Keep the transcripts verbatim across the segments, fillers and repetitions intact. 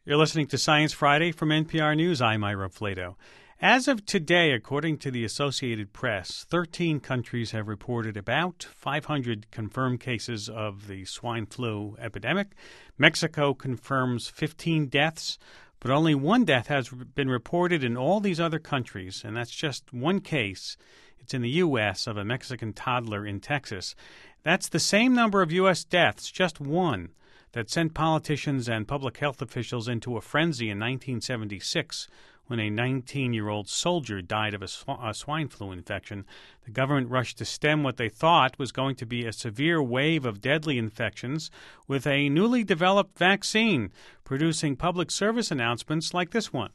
You're listening to Science Friday from N P R News. I'm Ira Flato. As of today, according to the Associated Press, thirteen countries have reported about five hundred confirmed cases of the swine flu epidemic. Mexico confirms fifteen deaths, but only one death has been reported in all these other countries, and that's just one case. It's in the U S of a Mexican toddler in Texas. That's the same number of U S deaths, just one, that sent politicians and public health officials into a frenzy in nineteen seventy-six when a nineteen-year-old soldier died of a, sw- a swine flu infection. The government rushed to stem what they thought was going to be a severe wave of deadly infections with a newly developed vaccine, producing public service announcements like this one.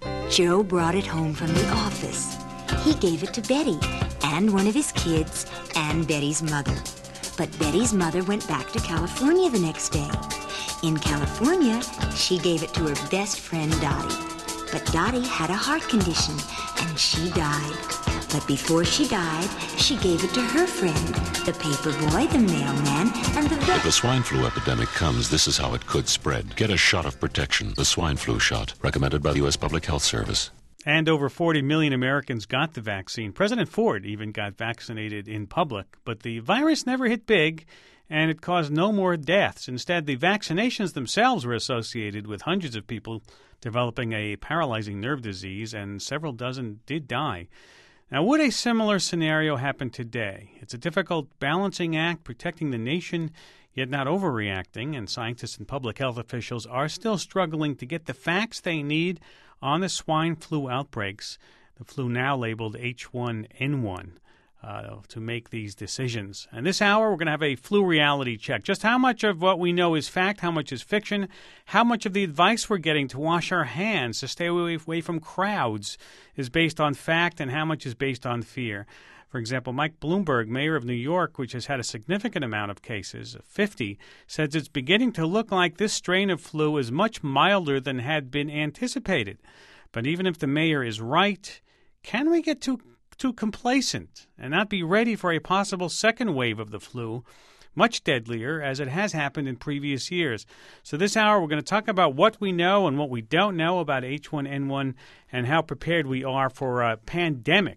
Joe brought it home from the office. He gave it to Betty and one of his kids and Betty's mother. But Betty's mother went back to California the next day. In California, she gave it to her best friend, Dottie. But Dottie had a heart condition, and she died. But before she died, she gave it to her friend, the paper boy, the mailman, and the vet. If the swine flu epidemic comes, this is how it could spread. Get a shot of protection, the swine flu shot, recommended by the U S Public Health Service. And over forty million Americans got the vaccine. President Ford even got vaccinated in public. But the virus never hit big, and it caused no more deaths. Instead, the vaccinations themselves were associated with hundreds of people developing a paralyzing nerve disease, and several dozen did die. Now, would a similar scenario happen today? It's a difficult balancing act, protecting the nation, yet not overreacting, and scientists and public health officials are still struggling to get the facts they need on the swine flu outbreaks, the flu now labeled H one N one, uh, to make these decisions. And this hour, we're going to have a flu reality check. Just how much of what we know is fact, how much is fiction, how much of the advice we're getting to wash our hands, to stay away, away from crowds, is based on fact, and how much is based on fear. For example, Mike Bloomberg, mayor of New York, which has had a significant amount of cases, fifty, says it's beginning to look like this strain of flu is much milder than had been anticipated. But even if the mayor is right, can we get too too complacent and not be ready for a possible second wave of the flu, much deadlier, as it has happened in previous years? So this hour, we're going to talk about what we know and what we don't know about H one N one and how prepared we are for a pandemic.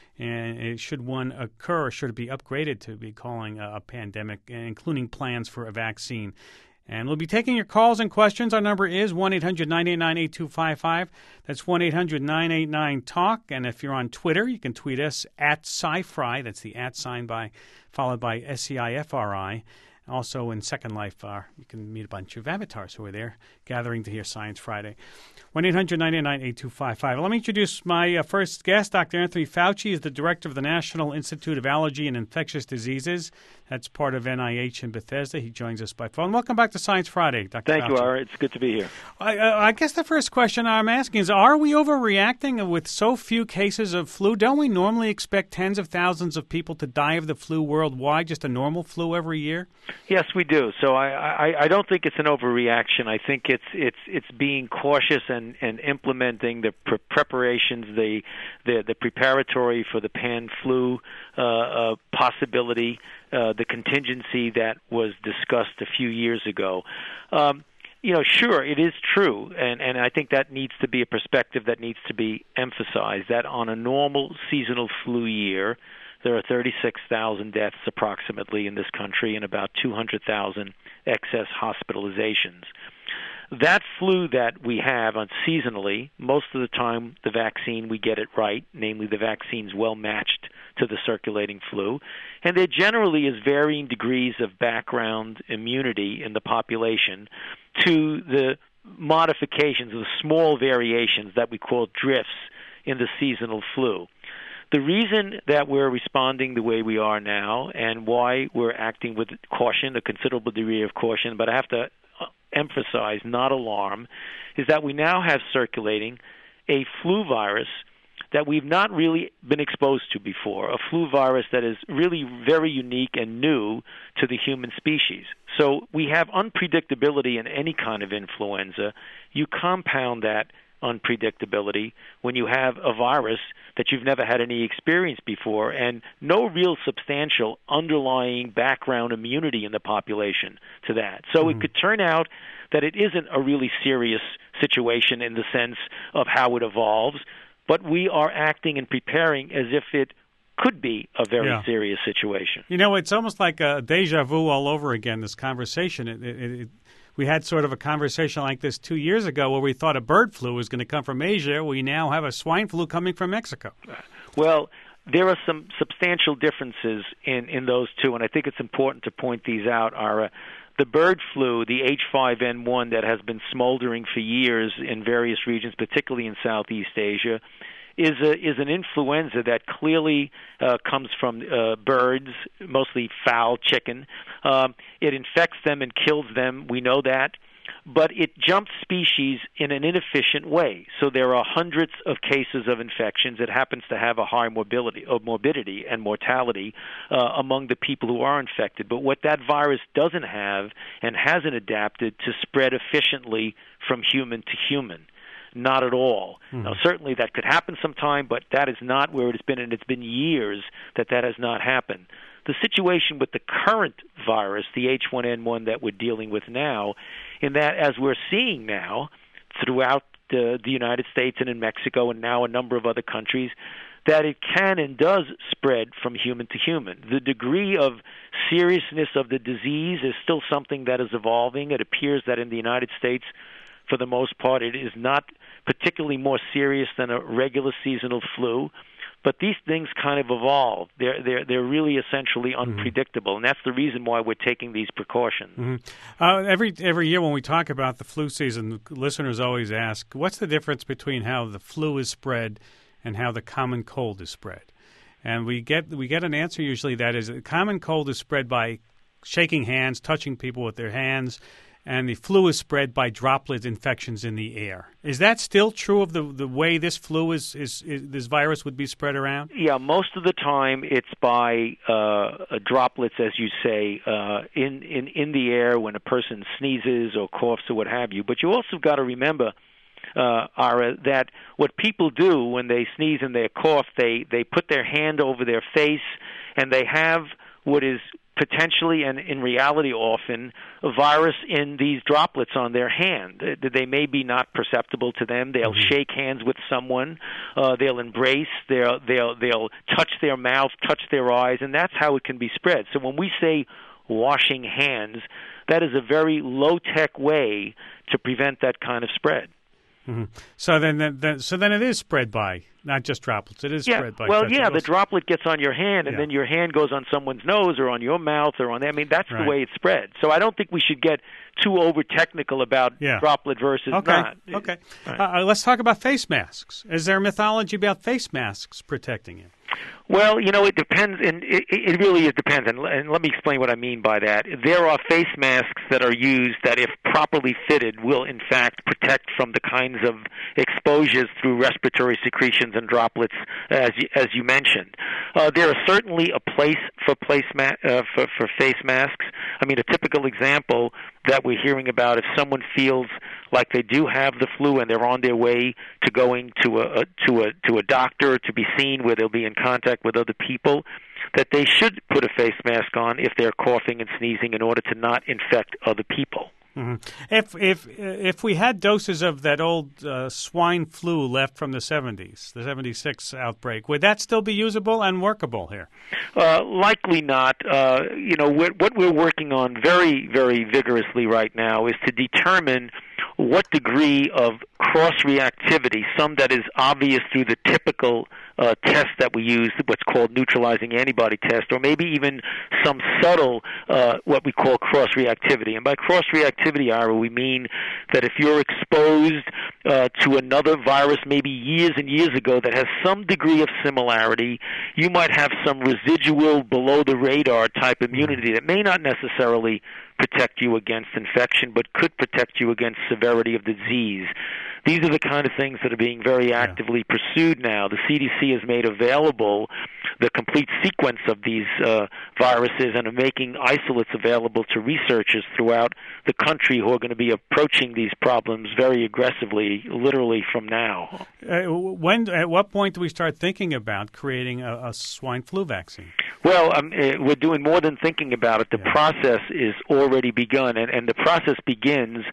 And it, should one occur, or should it be upgraded to be calling a, a pandemic, including plans for a vaccine? And we'll be taking your calls and questions. Our number is one eight hundred nine eight nine eight two five five. That's one eight hundred nine eight nine talk. And if you're on Twitter, you can tweet us at SciFri. That's the at sign by, followed by S C I F R I. Also in Second Life, uh, you can meet a bunch of avatars who are there gathering to hear Science Friday. one eight hundred nine eight nine eight two five five. Let me introduce my uh, first guest. Doctor Anthony Fauci is the director of the National Institute of Allergy and Infectious Diseases. That's part of N I H in Bethesda. He joins us by phone. Welcome back to Science Friday, Doctor Thank Fauci. you, Ira. It's good to be here. I, uh, I guess the first question I'm asking is, are we overreacting with so few cases of flu? Don't we normally expect tens of thousands of people to die of the flu worldwide, just a normal flu every year? Yes, we do. So I, I, I don't think it's an overreaction. I think it's it's it's being cautious and, and implementing the pre- preparations, the, the the preparatory for the pan flu uh, uh, possibility, uh, the contingency that was discussed a few years ago. Um, you know, sure, it is true, and, and I think that needs to be a perspective that needs to be emphasized, that on a normal seasonal flu year, there are thirty-six thousand deaths approximately in this country and about two hundred thousand excess hospitalizations. That flu that we have on seasonally, most of the time the vaccine, we get it right, namely the vaccine's well matched to the circulating flu, and there generally is varying degrees of background immunity in the population to the modifications, the small variations that we call drifts in the seasonal flu. The reason that we're responding the way we are now and why we're acting with caution, a considerable degree of caution, but I have to emphasize, not alarm, is that we now have circulating a flu virus that we've not really been exposed to before, a flu virus that is really very unique and new to the human species. So we have unpredictability in any kind of influenza. You compound that unpredictability when you have a virus that you've never had any experience before and no real substantial underlying background immunity in the population to that. So mm-hmm. It could turn out that it isn't a really serious situation in the sense of how it evolves, but we are acting and preparing as if it could be a very yeah. serious situation. You know, it's almost like a deja vu all over again, this conversation. It, it, it, we had sort of a conversation like this two years ago where we thought a bird flu was going to come from Asia. We now have a swine flu coming from Mexico. Well, there are some substantial differences in, in those two, and I think it's important to point these out, Ara. The bird flu, the H five N one that has been smoldering for years in various regions, particularly in Southeast Asia, is a, is an influenza that clearly uh, comes from uh, birds, mostly fowl, chicken. Um, it infects them and kills them. We know that. But it jumps species in an inefficient way. So there are hundreds of cases of infections. It happens to have a high morbidity, uh, morbidity and mortality uh, among the people who are infected. But what that virus doesn't have and hasn't adapted to spread efficiently from human to human. Not at all. Mm-hmm. Now, certainly that could happen sometime, but that is not where it has been, and it's been years that that has not happened. The situation with the current virus, the H one N one that we're dealing with now, in that as we're seeing now throughout the, the United States and in Mexico and now a number of other countries, that it can and does spread from human to human. The degree of seriousness of the disease is still something that is evolving. It appears that in the United States, for the most part, it is not particularly more serious than a regular seasonal flu. But these things kind of evolve. They're they're they're really essentially unpredictable, mm-hmm. and that's the reason why we're taking these precautions. Mm-hmm. Uh, every every year when we talk about the flu season, listeners always ask, "What's the difference between how the flu is spread and how the common cold is spread?" And we get we get an answer usually that is, the common cold is spread by shaking hands, touching people with their hands, and the flu is spread by droplet infections in the air. Is that still true of the the way this flu is, is, is this virus would be spread around? Yeah, most of the time it's by uh, droplets, as you say, uh, in, in, in the air when a person sneezes or coughs or what have you. But you also got to remember, uh, Ara, that what people do when they sneeze and they cough, they, they put their hand over their face and they have what is potentially and in reality often a virus in these droplets on their hand. They may be not perceptible to them. They'll mm-hmm. shake hands with someone. Uh, they'll embrace. They'll, they'll, they'll touch their mouth, touch their eyes, and that's how it can be spread. So when we say washing hands, that is a very low-tech way to prevent that kind of spread. Mm-hmm. So then, then, so then it is spread by not just droplets. It is yeah. spread by. Well, yeah, the droplet gets on your hand, and yeah. then your hand goes on someone's nose or on your mouth or on. I mean, that's right. the way it's spread. So I don't think we should get too over technical about yeah. droplet versus okay. not. Okay. Right. Uh, let's talk about face masks. Is there mythology about face masks protecting you? Well, you know, it depends, and it, it really is depends, and, and let me explain what I mean by that. There are face masks that are used that, if properly fitted, will in fact protect from the kinds of exposures through respiratory secretions and droplets, as you, as you mentioned. Uh, there is certainly a place for place ma- uh, for, for face masks. I mean, a typical example that we're hearing about, if someone feels like they do have the flu and they're on their way to going to a, a to a to a doctor to be seen where they'll be in contact with other people, that they should put a face mask on if they're coughing and sneezing in order to not infect other people. Mm-hmm. If if if we had doses of that old uh, swine flu left from the seventies, the seventy-six outbreak, would that still be usable and workable here? Uh, likely not. Uh, you know, we're, what we're working on very, very vigorously right now is to determine what degree of cross-reactivity, some that is obvious through the typical uh, test that we use, what's called neutralizing antibody test, or maybe even some subtle, uh, what we call cross-reactivity. And by cross-reactivity, Ira, we mean that if you're exposed uh, to another virus maybe years and years ago that has some degree of similarity, you might have some residual below-the-radar type immunity that may not necessarily protect you against infection, but could protect you against severity of the disease. These are the kind of things that are being very actively yeah. pursued now. The C D C has made available the complete sequence of these uh, viruses and are making isolates available to researchers throughout the country who are going to be approaching these problems very aggressively, literally from now. Uh, when, at what point do we start thinking about creating a, a swine flu vaccine? Well, um, uh, we're doing more than thinking about it. The yeah. process is already begun, and, and the process begins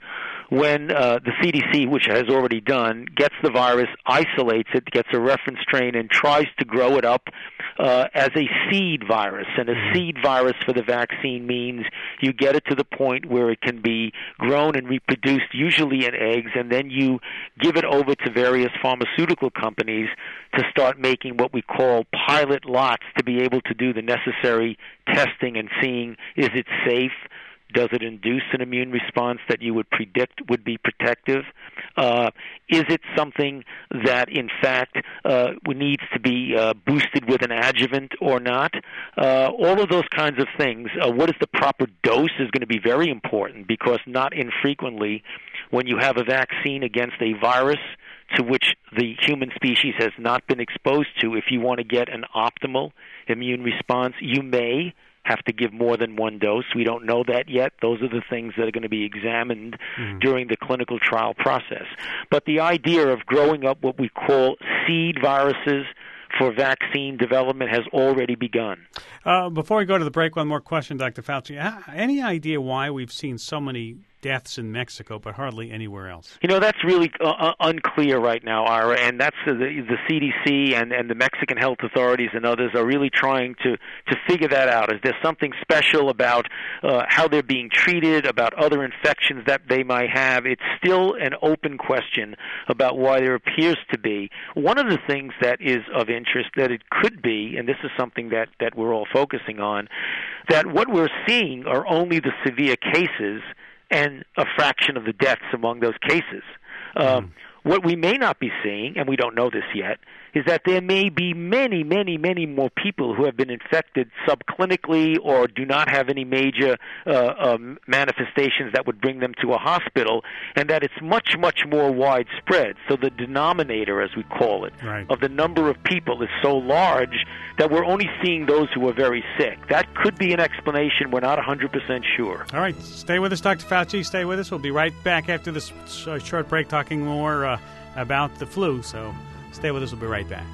when uh, the C D C, which has already done, gets the virus, isolates it, gets a reference strain, and tries to grow it up uh, as a seed virus. And a seed virus for the vaccine means you get it to the point where it can be grown and reproduced, usually in eggs, and then you give it over to various pharmaceutical companies to start making what we call pilot lots to be able to do the necessary testing and seeing, is it safe? Does it induce an immune response that you would predict would be protective? Uh, is it something that, in fact, uh, needs to be uh, boosted with an adjuvant or not? Uh, all of those kinds of things. Uh, what is the proper dose is going to be very important, because not infrequently when you have a vaccine against a virus to which the human species has not been exposed to, if you want to get an optimal immune response, you may have to give more than one dose. We don't know that yet. Those are the things that are going to be examined mm. during the clinical trial process. But the idea of growing up what we call seed viruses for vaccine development has already begun. Uh, before we go to the break, one more question, Doctor Fauci. Any idea why we've seen so many deaths in Mexico, but hardly anywhere else? You know, that's really uh, unclear right now, Ira, and that's uh, the, the C D C and, and the Mexican health authorities and others are really trying to, to figure that out. Is there something special about uh, how they're being treated, about other infections that they might have? It's still an open question about why there appears to be. One of the things that is of interest that it could be, and this is something that, that we're all focusing on, that what we're seeing are only the severe cases and a fraction of the deaths among those cases. Um, mm. What we may not be seeing, and we don't know this yet, is that there may be many, many, many more people who have been infected subclinically or do not have any major uh, um, manifestations that would bring them to a hospital, and that it's much, much more widespread. So the denominator, as we call it, right. of the number of people is so large that we're only seeing those who are very sick. That could be an explanation. We're not one hundred percent sure. All right. Stay with us, Doctor Fauci. Stay with us. We'll be right back after this short break talking more uh, about the flu. So stay with us. We'll be right back.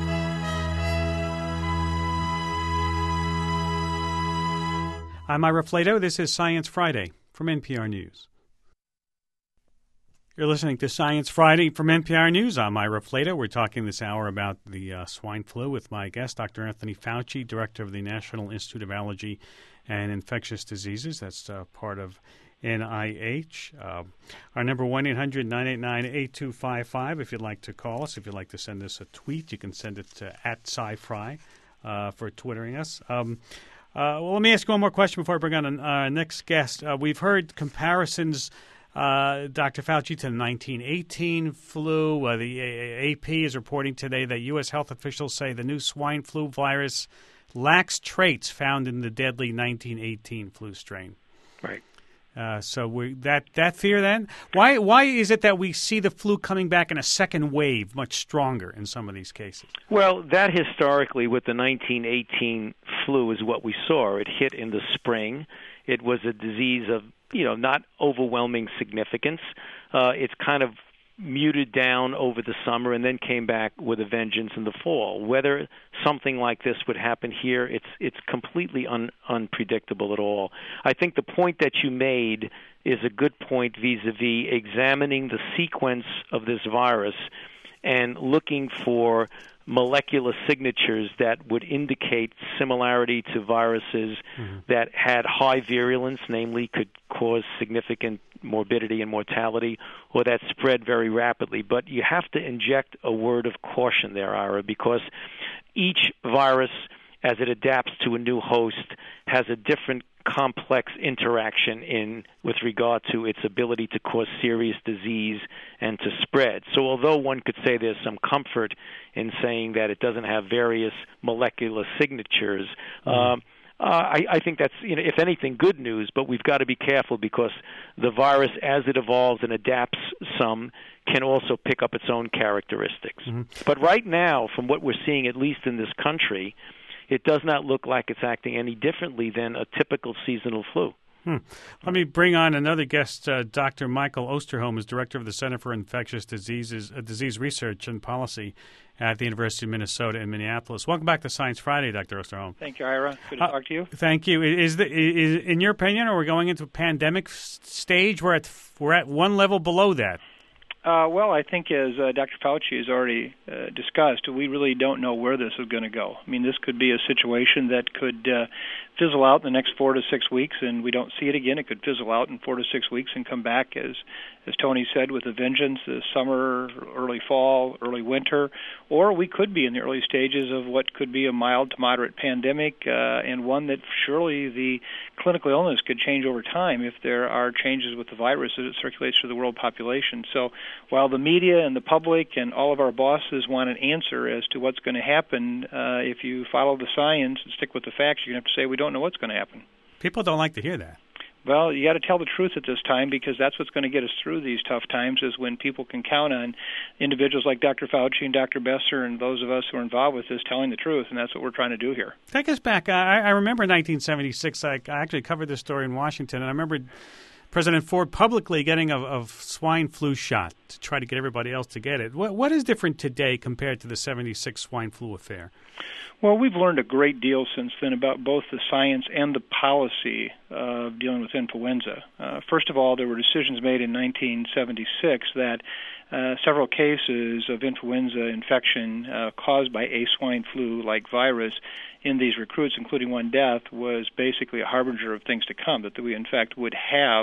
I'm Ira Flato. This is Science Friday from N P R News. You're listening to Science Friday from N P R News. I'm Ira Flato. We're talking this hour about the uh, swine flu with my guest, Doctor Anthony Fauci, director of the National Institute of Allergy and Infectious Diseases. That's uh, part of N I H. Uh, our number, one eight hundred nine eight nine eight two five five. If you'd like to call us, if you'd like to send us a tweet, you can send it to at SciFri uh, for twittering us. Um, uh, well, let me ask you one more question before I bring on our uh, next guest. Uh, we've heard comparisons, uh, Doctor Fauci, to the nineteen eighteen flu. Uh, the A P is reporting today that U S health officials say the new swine flu virus lacks traits found in the deadly nineteen eighteen flu strain. Right. Uh, so we, that that fear then? Why why is it that we see the flu coming back in a second wave much stronger in some of these cases? Well, that historically with the nineteen eighteen flu is what we saw. It hit in the spring. It was a disease of, you know, not overwhelming significance. Uh, it's kind of muted down over the summer and then came back with a vengeance in the fall. Whether something like this would happen here, it's it's completely un, unpredictable at all. I think the point that you made is a good point vis-a-vis examining the sequence of this virus and looking for molecular signatures that would indicate similarity to viruses mm-hmm. that had high virulence, namely could cause significant morbidity and mortality, or that spread very rapidly. But you have to inject a word of caution there, Ira, because each virus, as it adapts to a new host, has a different complex interaction in with regard to its ability to cause serious disease and to spread. So although one could say there's some comfort in saying that it doesn't have various molecular signatures, mm-hmm. um, uh, I, I think that's, you know, if anything, good news, but we've got to be careful because the virus, as it evolves and adapts some, can also pick up its own characteristics. Mm-hmm. But right now, from what we're seeing, at least in this country, it does not look like it's acting any differently than a typical seasonal flu. Hmm. Let me bring on another guest. Uh, Doctor Michael Osterholm is director of the Center for Infectious Diseases, uh, Disease Research and Policy at the University of Minnesota in Minneapolis. Welcome back to Science Friday, Doctor Osterholm. Thank you, Ira. Good to uh, talk to you. Thank you. Is, the, is in your opinion, are we going into a pandemic stage? We're at we're at one level below that. Uh, well, I think as uh, Doctor Fauci has already uh, discussed, we really don't know where this is going to go. I mean, this could be a situation that could uh, fizzle out in the next four to six weeks, and we don't see it again. It could fizzle out in four to six weeks and come back, as as Tony said, with a vengeance, this summer, early fall, early winter, or we could be in the early stages of what could be a mild to moderate pandemic, uh, and one that surely the clinical illness could change over time if there are changes with the virus as it circulates through the world population. So while the media and the public and all of our bosses want an answer as to what's going to happen, uh, if you follow the science and stick with the facts, you're going to have to say we don't know what's going to happen. People don't like to hear that. Well, you got to tell the truth at this time, because that's what's going to get us through these tough times, is when people can count on individuals like Doctor Fauci and Doctor Besser and those of us who are involved with this telling the truth, and that's what we're trying to do here. Take us back. I, I remember nineteen seventy-six. I, I actually covered this story in Washington, and I remember President Ford publicly getting a, a swine flu shot to try to get everybody else to get it. What, what is different today compared to the seventy-six swine flu affair? Well, we've learned a great deal since then about both the science and the policy of dealing with influenza. Uh, first of all, there were decisions made in nineteen seventy-six that uh, several cases of influenza infection uh, caused by a swine flu-like virus in these recruits, including one death, was basically a harbinger of things to come, that we, in fact, would have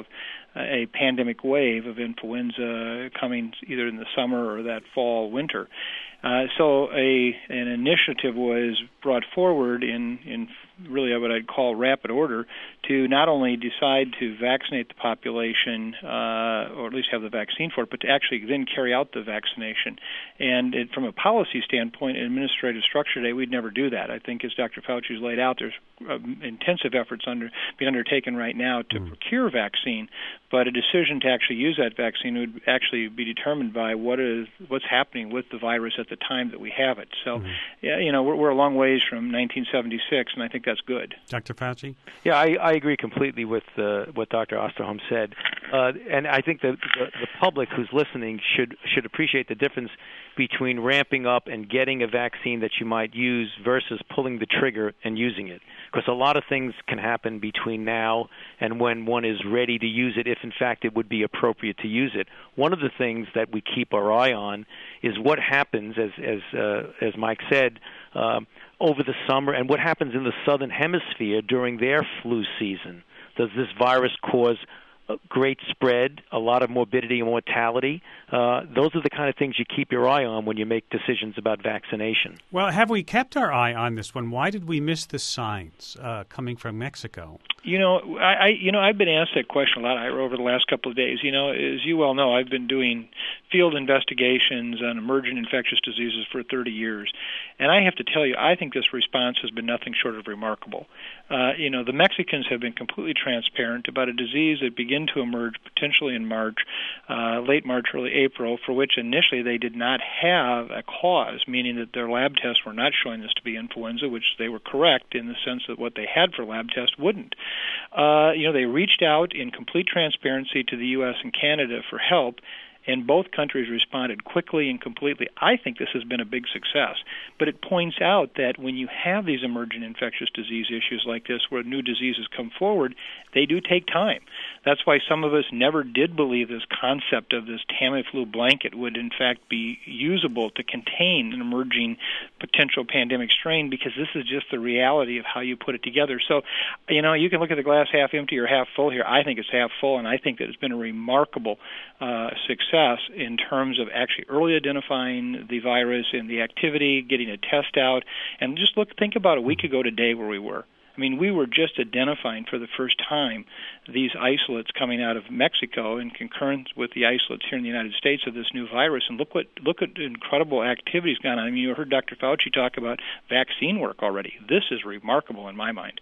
a pandemic wave of influenza coming either in the summer or that fall, winter. Uh, so a an initiative was brought forward in, in really what I'd call rapid order to not only decide to vaccinate the population, uh, or at least have the vaccine for it, but to actually then carry out the vaccination. And it, from a policy standpoint, administrative structure today, we'd never do that. I think as Doctor Fauci has laid out, there's uh, intensive efforts under being undertaken right now to mm. procure vaccine, but a decision to actually use that vaccine would actually be determined by what is what's happening with the virus at the time that we have it. So, mm. yeah, you know, we're, we're a long ways from nineteen seventy-six, and I think that's good. Doctor Fauci? Yeah, I, I agree completely with uh, what Doctor Osterholm said, uh, and I think that the, the public who's listening should should appreciate the difference between ramping up and getting a vaccine that you might use versus pulling the trigger and using it. Because a lot of things can happen between now and when one is ready to use it, if in fact it would be appropriate to use it. One of the things that we keep our eye on is what happens, as as uh, as Mike said, uh, over the summer, and what happens in the southern hemisphere during their flu season. Does this virus cause a great spread, a lot of morbidity and mortality? Uh, those are the kind of things you keep your eye on when you make decisions about vaccination. Well, have we kept our eye on this one? Why did we miss the signs uh, coming from Mexico? You know, I, I you know I've been asked that question a lot over the last couple of days. You know, as you well know, I've been doing field investigations on emergent infectious diseases for thirty years, and I have to tell you, I think this response has been nothing short of remarkable. Uh, you know, the Mexicans have been completely transparent about a disease that began to emerge potentially in March, uh, late March, early April, for which initially they did not have a cause, meaning that their lab tests were not showing this to be influenza, which they were correct in the sense that what they had for lab tests wouldn't. Uh, you know, they reached out in complete transparency to the U S and Canada for help, and both countries responded quickly and completely. I think this has been a big success. But it points out that when you have these emergent infectious disease issues like this, where new diseases come forward, they do take time. That's why some of us never did believe this concept of this Tamiflu blanket would in fact be usable to contain an emerging potential pandemic strain, because this is just the reality of how you put it together. So, you know, you can look at the glass half empty or half full here. I think it's half full, and I think that it's been a remarkable uh, success in terms of actually early identifying the virus and the activity, getting a test out. And just look, think about a week ago today where we were. I mean, we were just identifying for the first time these isolates coming out of Mexico in concurrence with the isolates here in the United States of this new virus. And look what look at incredible activities gone on. I mean, you heard Doctor Fauci talk about vaccine work already. This is remarkable in my mind.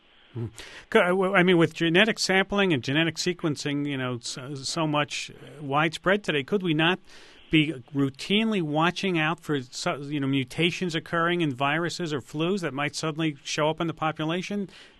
I mean, with genetic sampling and genetic sequencing, you know, so, so much widespread today, could we not be routinely watching out for, you know, mutations occurring in viruses or flus that might suddenly show up in the population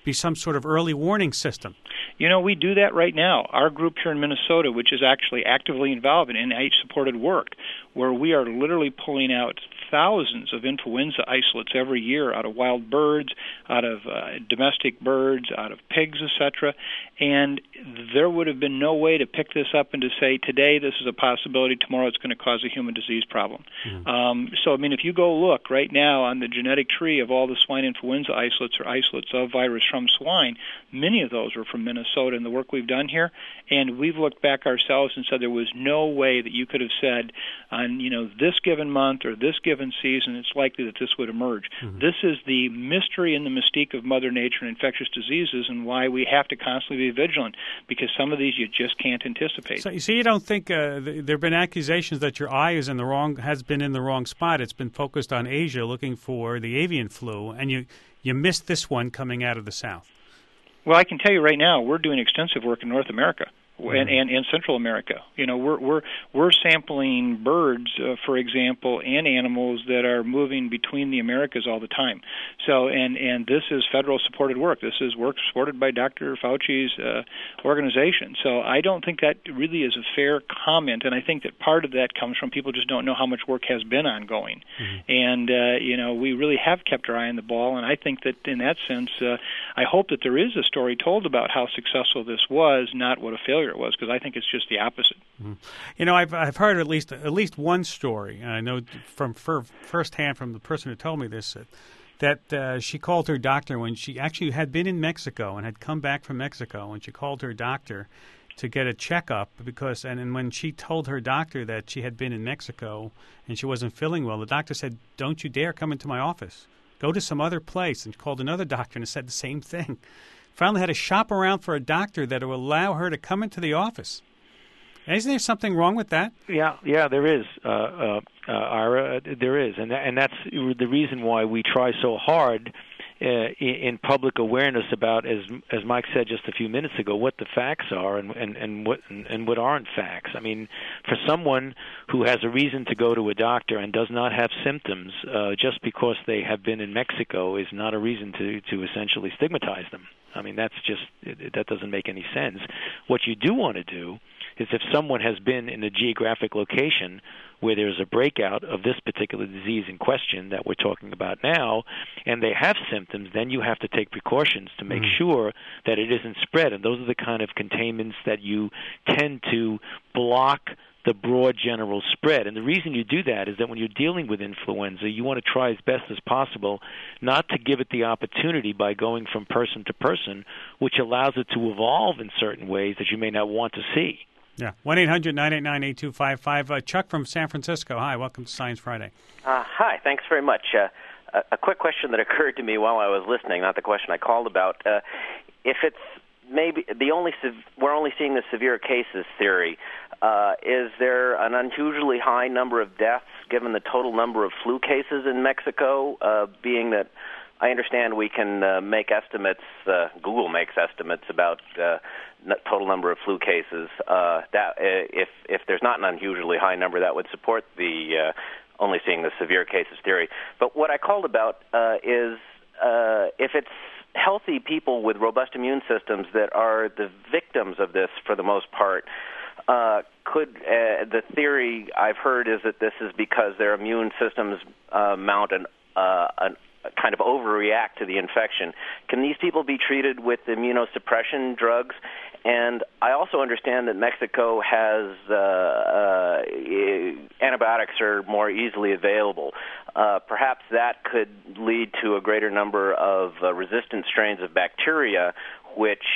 be some sort of early warning system. You know, we do that right now. Our group here in Minnesota, which is actually actively involved in N I H-supported work, where we are literally pulling out thousands of influenza isolates every year out of wild birds, out of uh, domestic birds, out of pigs, et cetera. And there would have been no way to pick this up and to say, today this is a possibility, tomorrow it's going to cause a human disease problem. Mm. Um, so, I mean, if you go look right now on the genetic tree of all the swine influenza isolates or isolates of virus from swine, many of those are from Minnesota and the work we've done here. And we've looked back ourselves and said there was no way that you could have said on, you know, this given month or this given season it's likely that this would emerge. Mm-hmm. This is the mystery and the mystique of Mother Nature and infectious diseases, and why we have to constantly be vigilant, because some of these you just can't anticipate. So you see, you don't think uh, th- there have been accusations that your eye is in the wrong has been in the wrong spot. It's been focused on Asia looking for the avian flu, and you you missed this one coming out of the South. Well, I can tell you right now, we're doing extensive work in North America. And, and, and Central America, you know, we're we're we're sampling birds, uh, for example, and animals that are moving between the Americas all the time. So, and and this is federal supported work. This is work supported by Doctor Fauci's uh, organization. So, I don't think that really is a fair comment, and I think that part of that comes from people just don't know how much work has been ongoing. Mm-hmm. And uh, you know, we really have kept our eye on the ball, and I think that in that sense, uh, I hope that there is a story told about how successful this was, not what a failure it was, because I think it's just the opposite. Mm-hmm. You know, I've I've heard at least at least one story, and I know from fir- firsthand from the person who told me this, that, that uh, she called her doctor when she actually had been in Mexico and had come back from Mexico, and she called her doctor to get a checkup because, and, and when she told her doctor that she had been in Mexico and she wasn't feeling well, the doctor said, "Don't you dare come into my office. Go to some other place," and called another doctor and said the same thing. Finally had to shop around for a doctor that will allow her to come into the office. Isn't there something wrong with that? Yeah, yeah, there is, uh, uh, uh, Ira. There is, and and that's the reason why we try so hard uh, in public awareness about, as as Mike said just a few minutes ago, what the facts are and and, and what and what aren't facts. I mean, for someone who has a reason to go to a doctor and does not have symptoms, uh, just because they have been in Mexico is not a reason to to essentially stigmatize them. I mean, that's just, that doesn't make any sense. What you do want to do is, if someone has been in a geographic location where there's a breakout of this particular disease in question that we're talking about now, and they have symptoms, then you have to take precautions to make mm. sure that it isn't spread. And those are the kind of containments that you tend to block the broad general spread. And the reason you do that is that when you're dealing with influenza, you want to try as best as possible not to give it the opportunity by going from person to person, which allows it to evolve in certain ways that you may not want to see. Yeah, one eight hundred nine eight nine eight two five five. Uh, Chuck from San Francisco. Hi, welcome to Science Friday. Uh, hi, thanks very much. Uh, a, a quick question that occurred to me while I was listening, not the question I called about. Uh, if it's maybe the only we're only seeing the severe cases theory, uh, is there an unusually high number of deaths given the total number of flu cases in Mexico, uh, being that I understand we can uh, make estimates, uh, Google makes estimates about uh, total number of flu cases. Uh, that uh, if if there's not an unusually high number, that would support the uh, only seeing the severe cases theory. But what I called about uh, is uh, if it's healthy people with robust immune systems that are the victims of this for the most part, uh, could uh, the theory I've heard is that this is because their immune systems uh, mount an, uh, an kind of overreact to the infection. Can these people be treated with immunosuppression drugs? And I also understand that Mexico has uh, uh, antibiotics are more easily available. Uh, perhaps that could lead to a greater number of uh, resistant strains of bacteria, which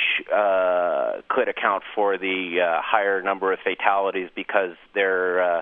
uh, could account for the uh, higher number of fatalities because they're uh,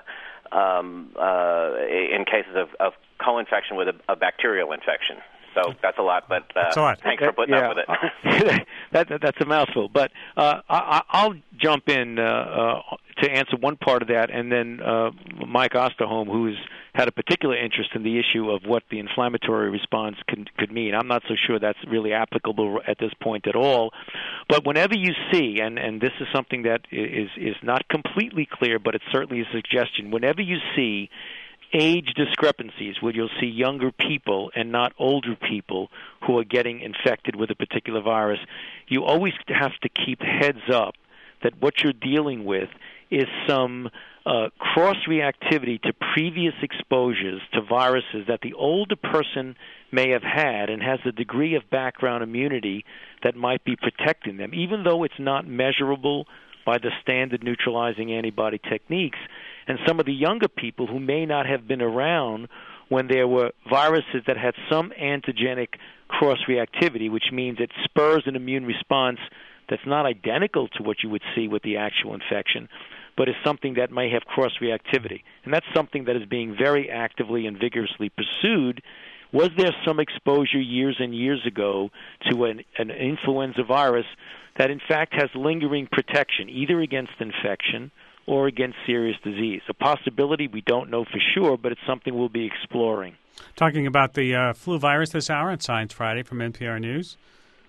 um, uh, in cases of, of co-infection with a, a bacterial infection. So that's a lot, but uh, that's a lot. Thanks for putting yeah. up with it. that, that, that's a mouthful. But uh, I, I'll jump in uh, uh, to answer one part of that, and then uh, Mike Osterholm, who's had a particular interest in the issue of what the inflammatory response could, could mean. I'm not so sure that's really applicable at this point at all. But whenever you see, and, and this is something that is, is not completely clear, but it's certainly a suggestion, whenever you see age discrepancies where you'll see younger people and not older people who are getting infected with a particular virus, you always have to keep heads up that what you're dealing with is some uh, cross-reactivity to previous exposures to viruses that the older person may have had and has a degree of background immunity that might be protecting them, even though it's not measurable by the standard neutralizing antibody techniques. And some of the younger people who may not have been around when there were viruses that had some antigenic cross-reactivity, which means it spurs an immune response that's not identical to what you would see with the actual infection, but is something that may have cross-reactivity. And that's something that is being very actively and vigorously pursued. Was there some exposure years and years ago to an, an influenza virus that in fact has lingering protection, either against infection or against serious disease? A possibility, we don't know for sure, but it's something we'll be exploring. Talking about the uh, flu virus this hour on Science Friday from N P R News.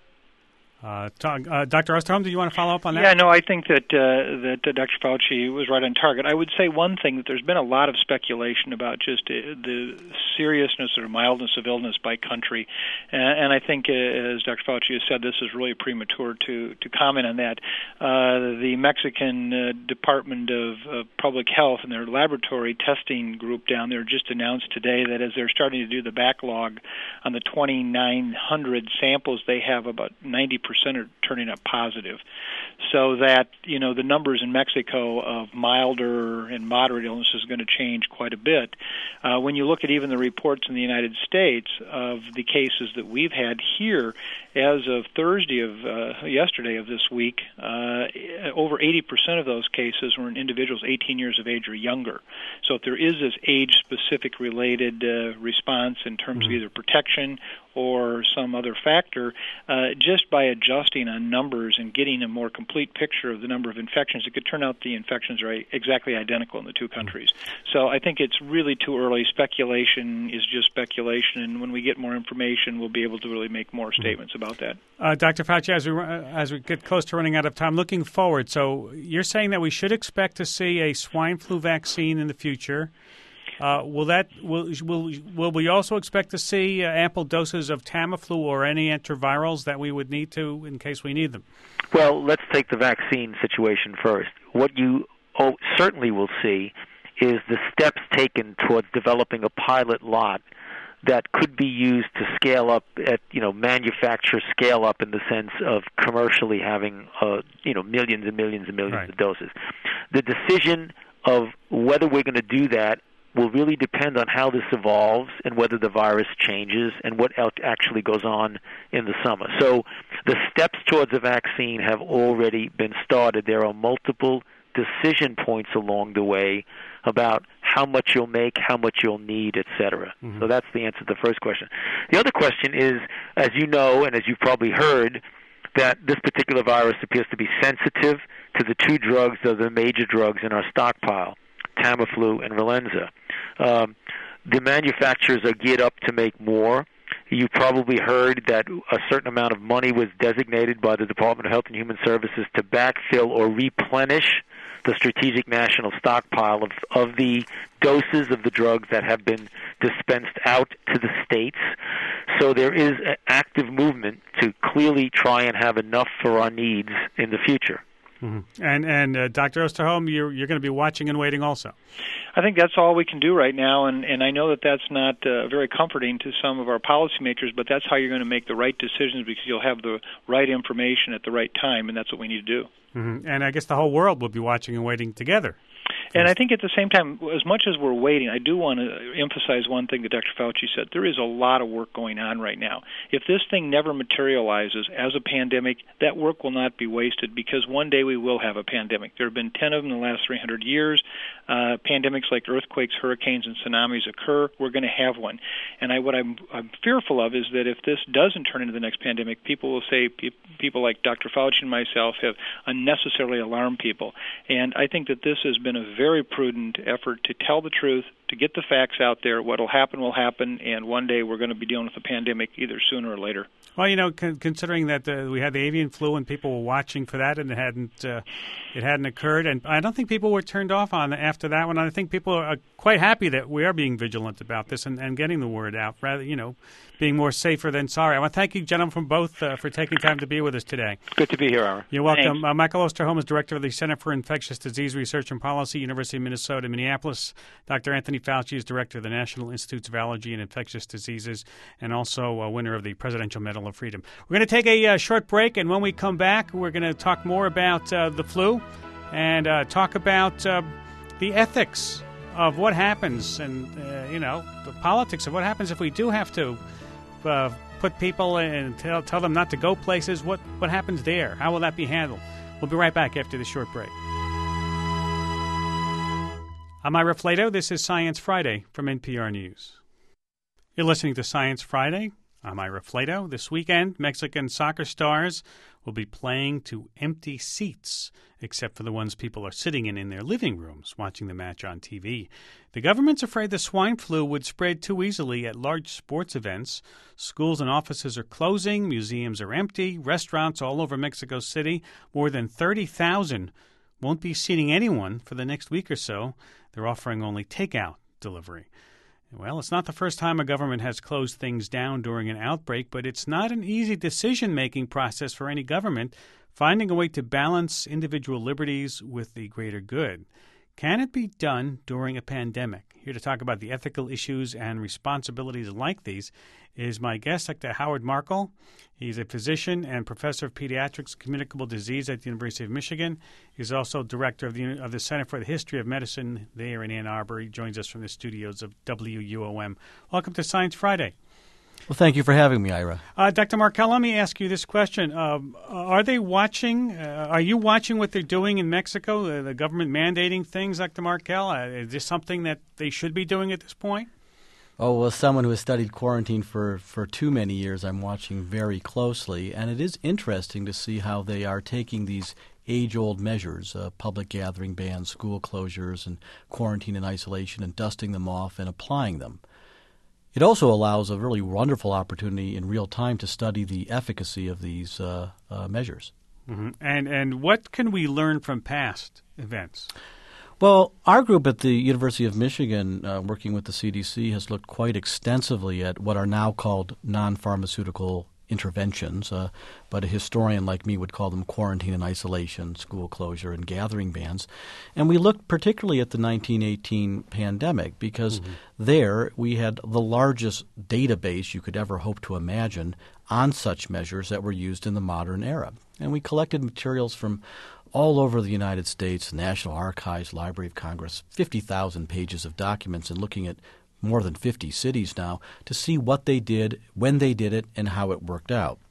Uh, talk, uh, Doctor Osterholm, do you want to follow up on that? Yeah, no, I think that uh, that uh, Doctor Fauci was right on target. I would say one thing, that there's been a lot of speculation about just uh, the seriousness or mildness of illness by country, uh, and I think, uh, as Doctor Fauci has said, this is really premature to, to comment on that. Uh, the Mexican uh, Department of uh, Public Health and their laboratory testing group down there just announced today that as they're starting to do the backlog on the twenty-nine hundred samples they have, about ninety percent are turning up positive. So that, you know, the numbers in Mexico of milder and moderate illness is going to change quite a bit. Uh, when you look at even the reports in the United States of the cases that we've had here, as of Thursday of uh, yesterday of this week, uh, over eighty percent of those cases were in individuals eighteen years of age or younger. So if there is this age-specific related uh, response in terms mm-hmm. of either protection or some other factor, uh, just by adjusting on numbers and getting a more complete picture of the number of infections, it could turn out the infections are exactly identical in the two countries. So I think it's really too early. Speculation is just speculation, and when we get more information, we'll be able to really make more statements about that. Uh, Doctor Fauci, as we, as we get close to running out of time, looking forward, so you're saying that we should expect to see a swine flu vaccine in the future. Uh, will that will will will we also expect to see uh, ample doses of Tamiflu or any antivirals that we would need to in case we need them? Well, let's take the vaccine situation first. What you oh, certainly will see is the steps taken towards developing a pilot lot that could be used to scale up at, you know, manufacture scale up in the sense of commercially having, uh, you know, millions and millions and millions right. of doses. The decision of whether we're going to do that will really depend on how this evolves and whether the virus changes and what else actually goes on in the summer. So the steps towards a vaccine have already been started. There are multiple decision points along the way about how much you'll make, how much you'll need, et cetera. Mm-hmm. So that's the answer to the first question. The other question is, as you know and as you've probably heard, that this particular virus appears to be sensitive to the two drugs that are the major drugs in our stockpile, Tamiflu and Relenza. Um, the manufacturers are geared up to make more. You probably heard that a certain amount of money was designated by the Department of Health and Human Services to backfill or replenish the strategic national stockpile of, of the doses of the drugs that have been dispensed out to the states. So there is an active movement to clearly try and have enough for our needs in the future. Mm-hmm. And and uh, Doctor Osterholm, you're you're going to be watching and waiting also. I think that's all we can do right now, and, and I know that that's not uh, very comforting to some of our policymakers, but that's how you're going to make the right decisions, because you'll have the right information at the right time, and that's what we need to do. Mm-hmm. And I guess the whole world will be watching and waiting together. And I think at the same time, as much as we're waiting, I do want to emphasize one thing that Doctor Fauci said. There is a lot of work going on right now. If this thing never materializes as a pandemic, that work will not be wasted, because one day we will have a pandemic. There have been ten of them in the last three hundred years. Uh, pandemics like earthquakes, hurricanes, and tsunamis occur. We're going to have one. And I, what I'm, I'm fearful of is that if this doesn't turn into the next pandemic, people will say, pe- people like Doctor Fauci and myself have unnecessarily alarmed people. And I think that this has been a very prudent effort to tell the truth, to get the facts out there. What will happen will happen, and one day we're going to be dealing with a pandemic either sooner or later. Well, you know, con- considering that uh, we had the avian flu and people were watching for that, and it hadn't uh, it hadn't occurred, and I don't think people were turned off on after that one. I think people are quite happy that we are being vigilant about this and, and getting the word out, rather, you know, being more safer than sorry. I want to thank you, gentlemen, from both uh, for taking time to be with us today. Good to be here, Ira. You're welcome. Uh, Michael Osterholm is Director of the Center for Infectious Disease Research and Policy, University of Minnesota, Minneapolis. Doctor Anthony Fauci is Director of the National Institutes of Allergy and Infectious Diseases and also a winner of the Presidential Medal of Freedom. We're going to take a uh, short break, and when we come back, we're going to talk more about uh, the flu and uh, talk about uh, the ethics of what happens and, uh, you know, the politics of what happens if we do have to uh, put people in and tell, tell them not to go places. What, what happens there? How will that be handled? We'll be right back after this short break. I'm Ira Flato. This is Science Friday from N P R News. You're listening to Science Friday. I'm Ira Flato. This weekend, Mexican soccer stars will be playing to empty seats, except for the ones people are sitting in in their living rooms watching the match on T V. The government's afraid the swine flu would spread too easily at large sports events. Schools and offices are closing, museums are empty, restaurants all over Mexico City, more than thirty thousand won't be seating anyone for the next week or so. They're offering only takeout delivery. Well, it's not the first time a government has closed things down during an outbreak, but it's not an easy decision-making process for any government, finding a way to balance individual liberties with the greater good. Can it be done during a pandemic? Here to talk about the ethical issues and responsibilities like these is my guest, Doctor Howard Markel. He's a physician and professor of pediatrics and communicable disease at the University of Michigan. He's also director of the of the Center for the History of Medicine there in Ann Arbor. He joins us from the studios of W U O M. Welcome to Science Friday. Well, thank you for having me, Ira. Uh, Doctor Markel, let me ask you this question. Um, are they watching, uh, are you watching what they're doing in Mexico, uh, the government mandating things, Doctor Markel? Uh, is this something that they should be doing at this point? Oh, well, as someone who has studied quarantine for, for too many years, I'm watching very closely, and it is interesting to see how they are taking these age-old measures, uh, public gathering bans, school closures, and quarantine and isolation, and dusting them off and applying them. It also allows a really wonderful opportunity in real time to study the efficacy of these uh, uh, measures. Mm-hmm. And and what can we learn from past events? Well, our group at the University of Michigan, uh, working with the C D C, has looked quite extensively at what are now called non-pharmaceutical interventions, uh, but a historian like me would call them quarantine and isolation, school closure, and gathering bans. And we looked particularly at the nineteen eighteen pandemic because mm-hmm. there we had the largest database you could ever hope to imagine on such measures that were used in the modern era. And we collected materials from all over the United States, National Archives, Library of Congress, fifty thousand pages of documents, and looking at more than fifty cities now to see what they did, when they did it, and how it worked out.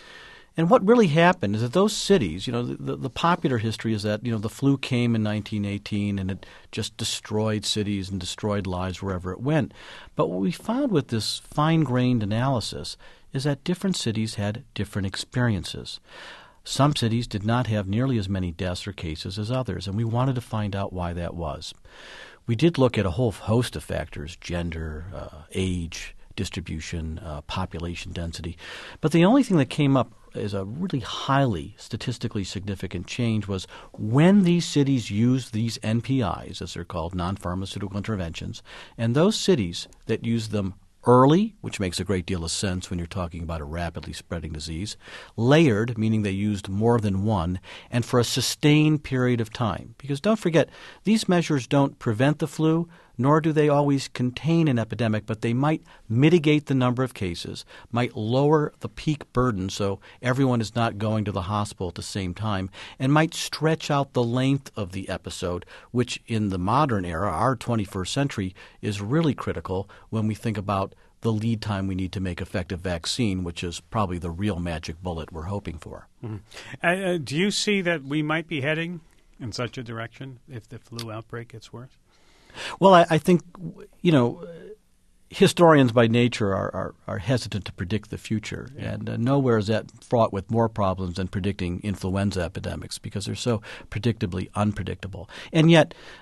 And what really happened is that those cities, you know, the, the popular history is that, you know, the flu came in nineteen eighteen and it just destroyed cities and destroyed lives wherever it went. But what we found with this fine-grained analysis is that different cities had different experiences. Some cities did not have nearly as many deaths or cases as others, and we wanted to find out why that was. We did look at a whole host of factors, gender, uh, age, distribution, uh, population density. But the only thing that came up as a really highly statistically significant change was when these cities used these N P Is, as they're called, non-pharmaceutical interventions, and those cities that used them early, which makes a great deal of sense when you're talking about a rapidly spreading disease, layered, meaning they used more than one, and for a sustained period of time. Because don't forget, these measures don't prevent the flu, nor do they always contain an epidemic, but they might mitigate the number of cases, might lower the peak burden so everyone is not going to the hospital at the same time, and might stretch out the length of the episode, which in the modern era, our twenty-first century, is really critical when we think about the lead time we need to make effective vaccine, which is probably the real magic bullet we're hoping for. Mm-hmm. Uh, uh, do you see that we might be heading in such a direction if the flu outbreak gets worse? Well, I, I think, you know, historians by nature are, are, are hesitant to predict the future, yeah. and uh, nowhere is that fraught with more problems than predicting influenza epidemics because they're so predictably unpredictable. And yet,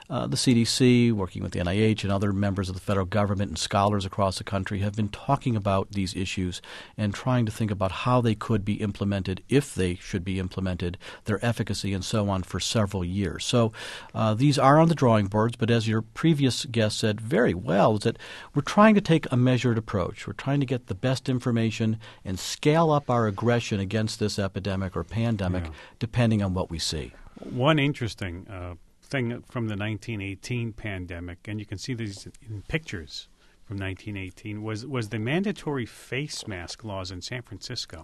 uh, the C D C, working with the N I H and other members of the federal government and scholars across the country, have been talking about these issues and trying to think about how they could be implemented, if they should be implemented, their efficacy, and so on for several years. So uh, these are on the drawing boards, but as your previous guest said very well, is that we're trying to take a measured approach. We're trying to get the best information and scale up our aggression against this epidemic or pandemic, yeah. depending on what we see. One interesting uh, thing from the nineteen eighteen pandemic, and you can see these in pictures from nineteen eighteen, was, was the mandatory face mask laws in San Francisco.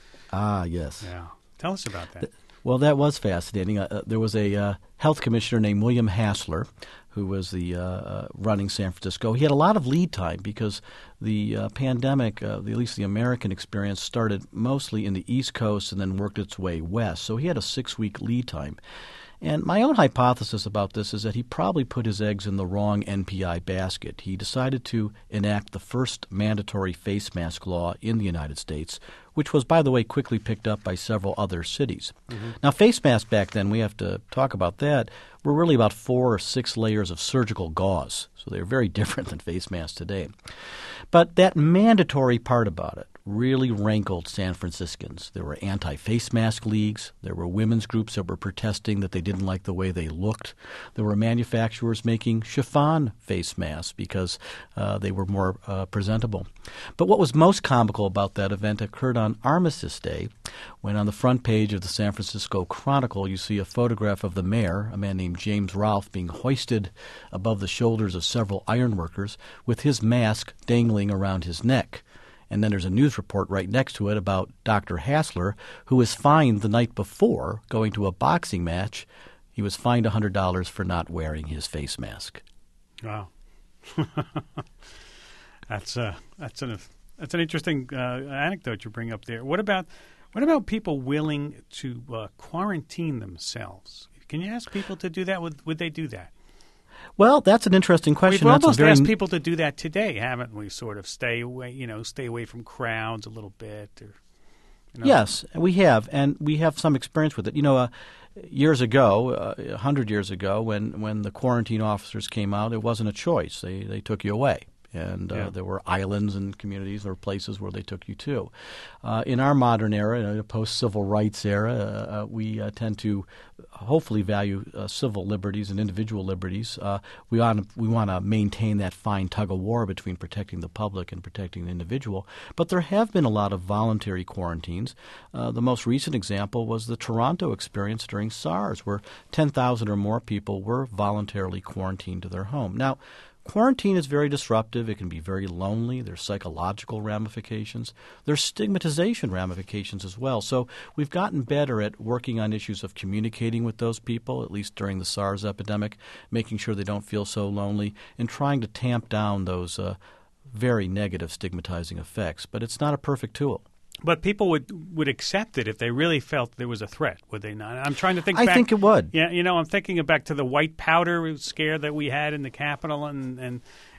Ah, yes. Yeah. Tell us about that. Well, that was fascinating. Uh, there was a uh, health commissioner named William Hassler who was the uh, uh, running San Francisco. He had a lot of lead time because the uh, pandemic, uh, at least the American experience, started mostly in the East Coast and then worked its way west. So he had a six-week lead time. And my own hypothesis about this is that he probably put his eggs in the wrong N P I basket. He decided to enact the first mandatory face mask law in the United States, which was, by the way, quickly picked up by several other cities. Mm-hmm. Now, face masks back then, we have to talk about that, were really about four or six layers of surgical gauze. So they were very different than face masks today. But that mandatory part about it really rankled San Franciscans. There were anti-face mask leagues. There were women's groups that were protesting that they didn't like the way they looked. There were manufacturers making chiffon face masks because uh, they were more uh, presentable. But what was most comical about that event occurred on Armistice Day, when on the front page of the San Francisco Chronicle you see a photograph of the mayor, a man named James Rolfe, being hoisted above the shoulders of several ironworkers with his mask dangling around his neck. And then there's a news report right next to it about Doctor Hassler, who was fined the night before going to a boxing match. He was fined one hundred dollars for not wearing his face mask. Wow. that's uh, that's an that's an interesting uh, anecdote you bring up there. What about what about people willing to uh, quarantine themselves? Can you ask people to do that? Would would they do that? Well, that's an interesting question. We've that's almost very... asked people to do that today, haven't we? Sort of stay away, you know, stay away from crowds a little bit. Or, you know. Yes, we have, and we have some experience with it. You know, uh, years ago, uh, a hundred years ago, when, when the quarantine officers came out, it wasn't a choice. They they took you away. And uh, yeah. there were islands and communities or places where they took you to. Uh, in our modern era, in a post-civil rights era, uh, we uh, tend to hopefully value uh, civil liberties and individual liberties. Uh, we want we want to maintain that fine tug-of-war between protecting the public and protecting the individual. But there have been a lot of voluntary quarantines. Uh, the most recent example was the Toronto experience during SARS, where ten thousand or more people were voluntarily quarantined to their home. Now, quarantine is very disruptive. It can be very lonely. There's psychological ramifications. There's stigmatization ramifications as well. So we've gotten better at working on issues of communicating with those people, at least during the SARS epidemic, making sure they don't feel so lonely, and trying to tamp down those uh, very negative stigmatizing effects. But it's not a perfect tool. But people would, would accept it if they really felt there was a threat, would they not? I'm trying to think I back. I think it would. Yeah, you know, I'm thinking back to the white powder scare that we had in the Capitol and and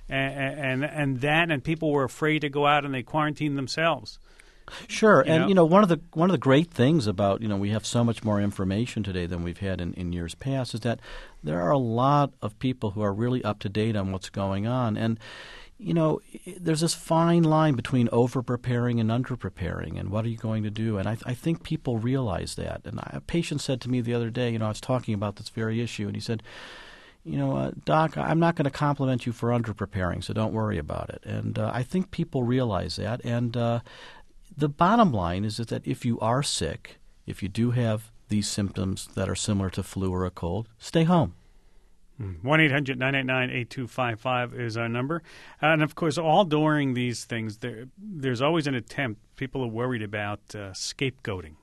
and, and that, and people were afraid to go out and they quarantined themselves. Sure, you and know? you know one of the one of the great things about you know we have so much more information today than we've had in, in years past is that there are a lot of people who are really up to date on what's going on, and you know, there's this fine line between over-preparing and under-preparing, and what are you going to do? And I, th- I think people realize that. And I, a patient said to me the other day, you know, I was talking about this very issue, and he said, you know, uh, Doc, I'm not going to compliment you for under-preparing, so don't worry about it. And uh, I think people realize that. And uh, the bottom line is that if you are sick, if you do have these symptoms that are similar to flu or a cold, stay home. one eight hundred nine eight nine eight two five five is our number. And, of course, all during these things, there, there's always an attempt. People are worried about uh, scapegoating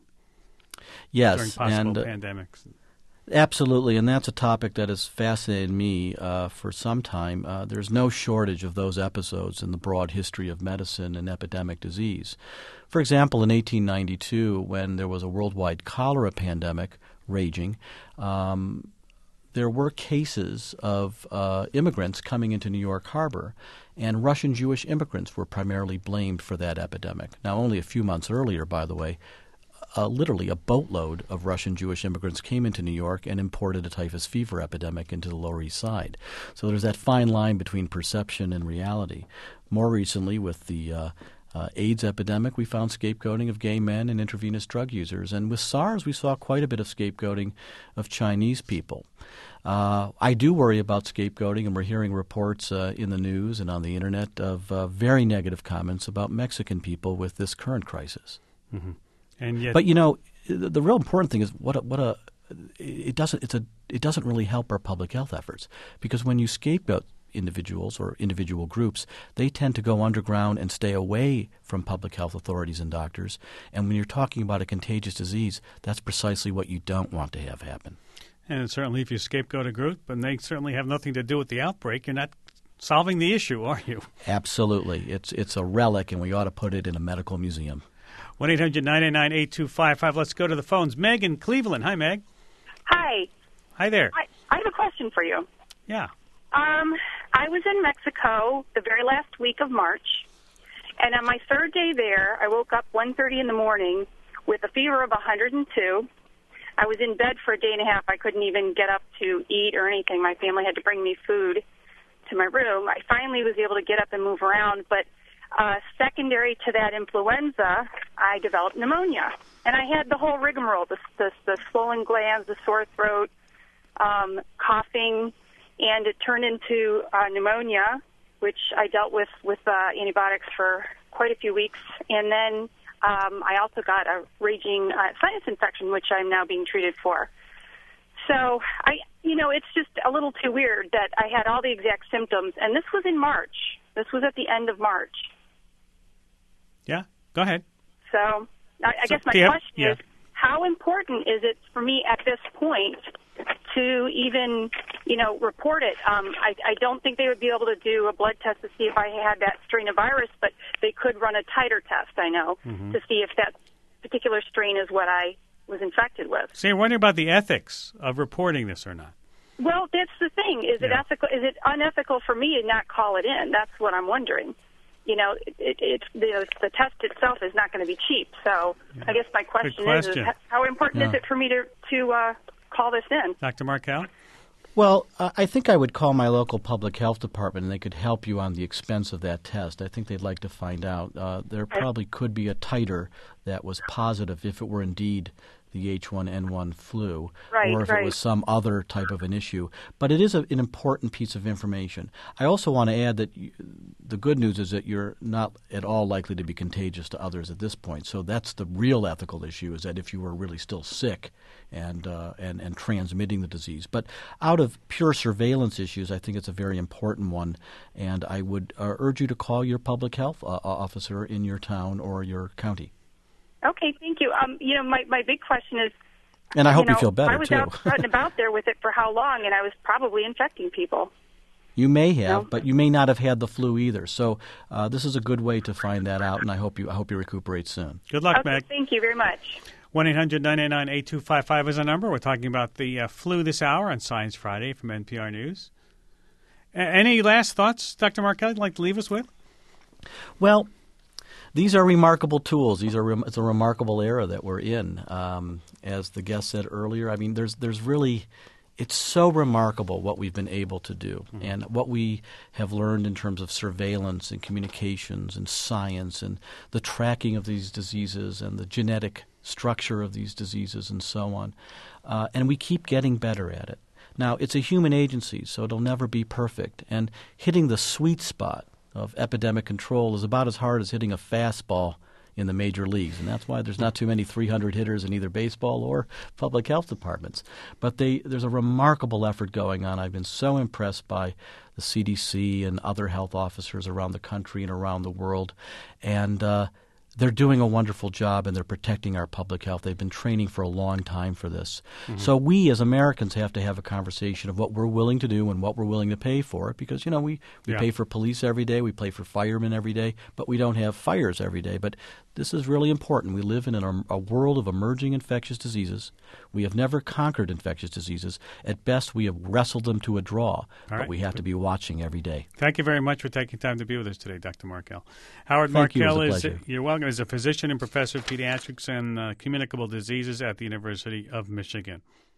yes, during possible and, uh, pandemics. Absolutely, and that's a topic that has fascinated me uh, for some time. Uh, there's no shortage of those episodes in the broad history of medicine and epidemic disease. For example, in eighteen ninety-two, when there was a worldwide cholera pandemic raging, um, there were cases of uh, immigrants coming into New York Harbor, and Russian Jewish immigrants were primarily blamed for that epidemic. Now, only a few months earlier, by the way, uh, literally a boatload of Russian Jewish immigrants came into New York and imported a typhus fever epidemic into the Lower East Side. So there's that fine line between perception and reality. More recently, with the uh, uh, AIDS epidemic, we found scapegoating of gay men and intravenous drug users. And with SARS, we saw quite a bit of scapegoating of Chinese people. Uh, I do worry about scapegoating, and we're hearing reports uh, in the news and on the Internet of uh, very negative comments about Mexican people with this current crisis. Mm-hmm. And yet, but you know, the, the real important thing is what a, what a it doesn't it's a it doesn't really help our public health efforts, because when you scapegoat individuals or individual groups, they tend to go underground and stay away from public health authorities and doctors. And when you're talking about a contagious disease, that's precisely what you don't want to have happen. And certainly if you scapegoat a group and they certainly have nothing to do with the outbreak, you're not solving the issue, are you? Absolutely. It's it's a relic, and we ought to put it in a medical museum. one eight hundred nine eight nine eight two five five. Let's go to the phones. Meg in Cleveland. Hi, Meg. Hi. Hi there. I, I have a question for you. Yeah. Um, I was in Mexico the very last week of March, and on my third day there, I woke up one thirty in the morning with a fever of one hundred two. I was in bed for a day and a half. I couldn't even get up to eat or anything. My family had to bring me food to my room. I finally was able to get up and move around, but uh, secondary to that influenza, I developed pneumonia. And I had the whole rigmarole, the, the, the swollen glands, the sore throat, um, coughing, and it turned into uh, pneumonia, which I dealt with with uh, antibiotics for quite a few weeks. And then um, I also got a raging uh, sinus infection, which I'm now being treated for. So, I, you know, it's just a little too weird that I had all the exact symptoms, and this was in March. This was at the end of March. Yeah, go ahead. So, I, I so, guess my yeah, question yeah. is, how important is it for me at this point to even, you know, report it? Um, I, I don't think they would be able to do a blood test to see if I had that strain of virus, but they could run a titer test, I know, mm-hmm. to see if that particular strain is what I was infected with. So you're wondering about the ethics of reporting this or not? Well, that's the thing. Is it yeah. ethical? Is it unethical for me to not call it in? That's what I'm wondering. You know, it, it, it's the, the test itself is not going to be cheap. So yeah. I guess my question, question. is, is how important yeah. is it for me to to uh, call this in? Doctor Markell? Well, uh, I think I would call my local public health department, and they could help you on the expense of that test. I think they'd like to find out. Uh, there probably could be a titer that was positive if it were indeed the H one N one flu, right, or if right. it was some other type of an issue. But it is a, an important piece of information. I also want to add that you, the good news is that you're not at all likely to be contagious to others at this point. So that's the real ethical issue, is that if you were really still sick and uh, and, and transmitting the disease. But out of pure surveillance issues, I think it's a very important one, and I would uh, urge you to call your public health uh, officer in your town or your county. Okay, thank you. Um, you know, my, my big question is, and I hope you, know, you feel better, I was too. out strutting about there with it for how long, and I was probably infecting people. You may have, no? but you may not have had the flu either. So uh, this is a good way to find that out, and I hope you I hope you recuperate soon. Good luck, okay, Meg. Thank you very much. one eight hundred nine eight nine eight two five five is our number. We're talking about the uh, flu this hour on Science Friday from N P R News. A- any last thoughts, Doctor Markell, you'd like to leave us with? Well, these are remarkable tools. These are rem- it's a remarkable era that we're in. Um, as the guest said earlier, I mean, there's there's really it's so remarkable what we've been able to do, mm-hmm. and what we have learned in terms of surveillance and communications and science and the tracking of these diseases and the genetic structure of these diseases and so on. Uh, and we keep getting better at it. Now, it's a human agency, so it'll never be perfect. And hitting the sweet spot of epidemic control is about as hard as hitting a fastball in the major leagues, and that's why there's not too many three hundred hitters in either baseball or public health departments. But they, there's a remarkable effort going on. I've been so impressed by the C D C and other health officers around the country and around the world, and uh, they're doing a wonderful job, and they're protecting our public health. They've been training for a long time for this. Mm-hmm. So we as Americans have to have a conversation of what we're willing to do and what we're willing to pay for, because, you know, we, we yeah. pay for police every day, we pay for firemen every day, but we don't have fires every day. But this is really important. We live in a, a world of emerging infectious diseases. We have never conquered infectious diseases. At best, we have wrestled them to a draw, All but right. we have to be watching every day. Thank you very much for taking time to be with us today, Doctor Markell. Howard Thank Markell you. It was a is pleasure. You're welcome. Long is a physician and professor of pediatrics and uh, communicable diseases at the University of Michigan.